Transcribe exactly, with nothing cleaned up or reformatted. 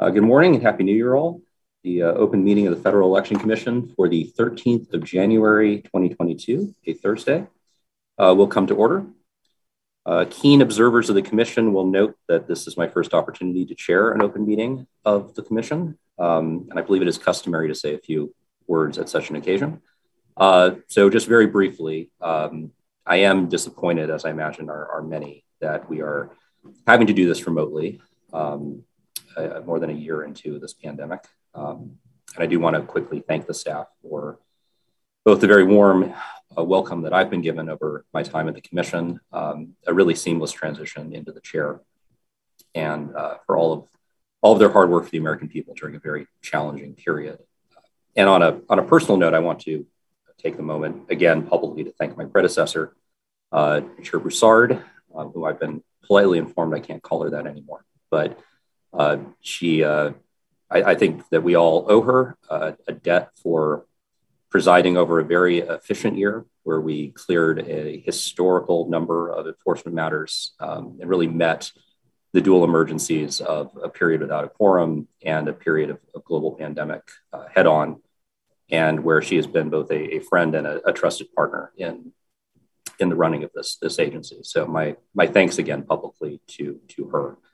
Uh, good morning and Happy New Year all. The uh, open meeting of the Federal Election Commission for the thirteenth of January, twenty twenty-two, a Thursday, uh, will come to order. Uh, keen observers of the commission will note that this is my first opportunity to chair an open meeting of the commission, um, and I believe it is customary to say a few words at such an occasion. Uh, so just very briefly, um, I am disappointed, as I imagine are, are many, that we are having to do this remotely. Um, Uh, more than a year into this pandemic. Um, and I do want to quickly thank the staff for both the very warm uh, welcome that I've been given over my time at the commission, um, a really seamless transition into the chair, and uh, for all of all of their hard work for the American people during a very challenging period. And on a, on a personal note, I want to take the moment again publicly to thank my predecessor, uh, Chair Broussard, uh, who I've been politely informed I can't call her that anymore, but Uh, she, uh, I, I think that we all owe her uh, a debt for presiding over a very efficient year where we cleared a historical number of enforcement matters um, and really met the dual emergencies of a period without a quorum and a period of, of global pandemic uh, head on, and where she has been both a, a friend and a, a trusted partner in, in the running of this, this agency. So my, my thanks again publicly to, to her.